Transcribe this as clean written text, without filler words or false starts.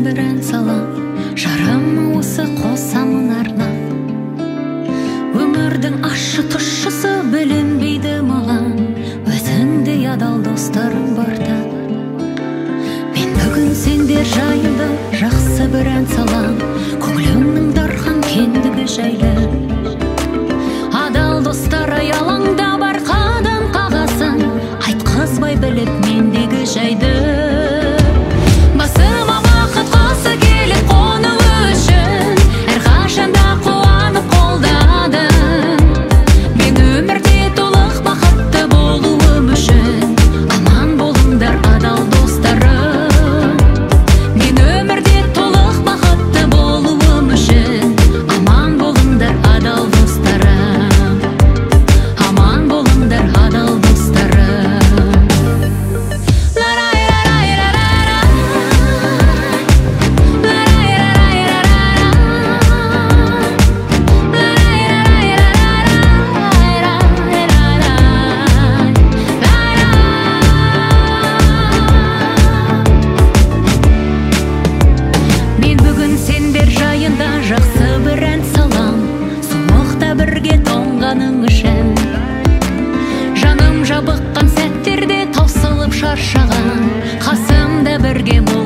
бір ән салам, жарама осы қосамын арнап. Өмірдің ащы тұщысы білінбейді маған, өзіңдей адал достарым барда. Мен бүгін сендер жайында жақсы бір ән салам, көңілімнің дархан кендігі жайлы. Адал достар аялаңда бар қадам қағасын, айтқызбай біліп мендегі жайды. Басыма бақыт құсы келіп қону үшін, әрқашанда қуанып қолдадым. Мен өмірде толық бақытты болуым үшін, аман болыңдар адал достарым. Мен өмірде толық бақытты болуым үшін, аман болыңдар адал достарым. Аман болыңдар адал достарым. Жақсы бір ән салам, суықта бірге тоңғаның үшін. Жаным жабыққан сәттерде таусылып шаршаған, қасымда бірге бол.